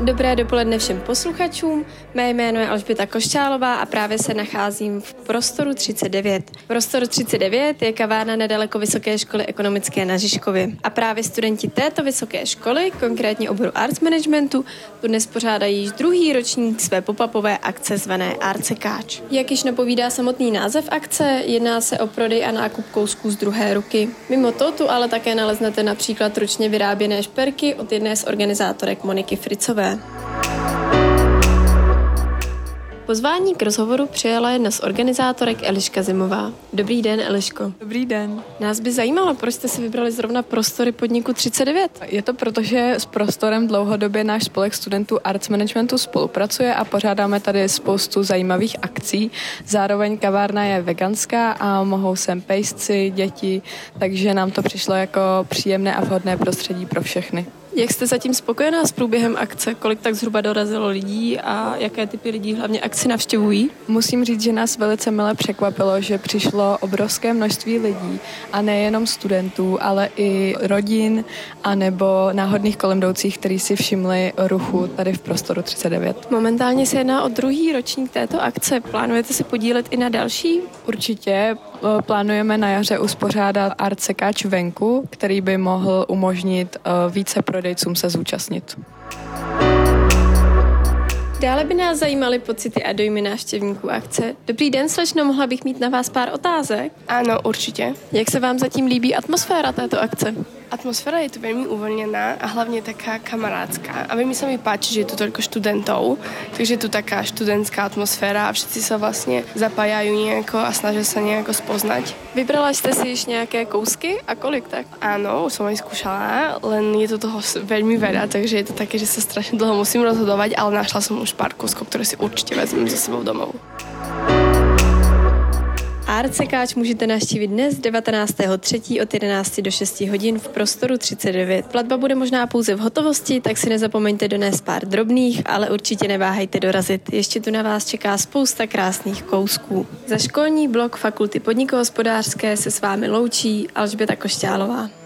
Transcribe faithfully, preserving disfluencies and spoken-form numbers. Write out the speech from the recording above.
Dobré dopoledne všem posluchačům. Mé jméno je Alžběta Košťálová a právě se nacházím v Prostoru třicet devět. Prostor třicet devět je kavárna nedaleko Vysoké školy ekonomické na Žižkově. A právě studenti této vysoké školy, konkrétně oboru Arts Managementu, tu dnes pořádají již druhý ročník své pop-upové akce zvané Artsekáč. Jak již napovídá samotný název akce, jedná se o prodej a nákup kousků z druhé ruky. Mimo to tu ale také naleznete například ručně vyráběné šperky od jedné z organizátorek Moniky Fricové. Pozvání k rozhovoru přijala jedna z organizátorek Eliška Zimová. Dobrý den, Eliško. Dobrý den. Nás by zajímalo, proč jste si vybrali zrovna prostory podniku třicet devět? Je to proto, že s prostorem dlouhodobě náš spolek studentů Arts Managementu spolupracuje a pořádáme tady spoustu zajímavých akcí. Zároveň kavárna je veganská a mohou sem pejsci, děti, takže nám to přišlo jako příjemné a vhodné prostředí pro všechny. Jak jste zatím spokojená s průběhem akce? Kolik tak zhruba dorazilo lidí a jaké typy lidí hlavně akci navštěvují? Musím říct, že nás velice mile překvapilo, že přišlo obrovské množství lidí a nejenom studentů, ale i rodin anebo náhodných kolem jdoucích, kteří si všimli ruchu tady v Prostoru třicet devět. Momentálně se jedná o druhý ročník této akce. Plánujete se podílet i na další? Určitě. Plánujeme na jaře uspořádat Artsekáč venku, který by mohl umožnit více prodejcům se zúčastnit. Dále by nás zajímaly pocity a dojmy návštěvníků akce. Dobrý den, slečno, mohla bych mít na vás pár otázek? Áno, určite. Jak se vám zatím líbí atmosféra této akce? Atmosféra je tu veľmi uvoľnená a hlavne taká kamarátska. A veľmi sa mi páči, že je tu toľko študentov, takže je tu taká študentská atmosféra a všetci sa vlastne zapájajú nejako a snažia sa nejako spoznať. Vybrala jste si již nějaké kousky a kolik tak? Áno, už som aj skúšala, len je to toho veľmi veľa, takže je to také, že sa strašne dlho musím rozhodovať, ale našla som už pár kúskov, ktoré si určite vezmem so sebou domov. Artsekáč můžete navštívit dnes devatenáctého třetího od jedenácti do šesti hodin v Prostoru třicet devět. Platba bude možná pouze v hotovosti, tak si nezapomeňte donést pár drobných, ale určitě neváhejte dorazit. Ještě tu na vás čeká spousta krásných kousků. Za školní blok Fakulty podnikohospodářské se s vámi loučí Alžběta Košťálová.